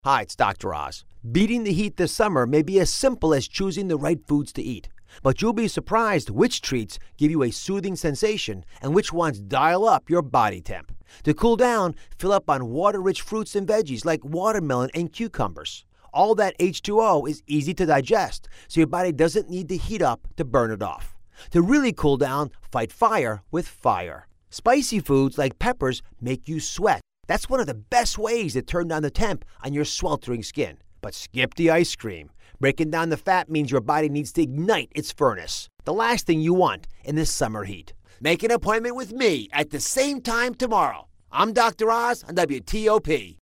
Hi, it's Dr. Oz. Beating the heat this summer may be as simple as choosing the right foods to eat. But you'll be surprised which treats give you a soothing sensation and which ones dial up your body temp. To cool down, fill up on water-rich fruits and veggies like watermelon and cucumbers. All that H2O is easy to digest, so your body doesn't need to heat up to burn it off. To really cool down, fight fire with fire. Spicy foods like peppers make you sweat. That's one of the best ways to turn down the temp on your sweltering skin. But skip the ice cream. Breaking down the fat means your body needs to ignite its furnace. The last thing you want in this summer heat. Make an appointment with me at the same time tomorrow. I'm Dr. Oz on WTOP.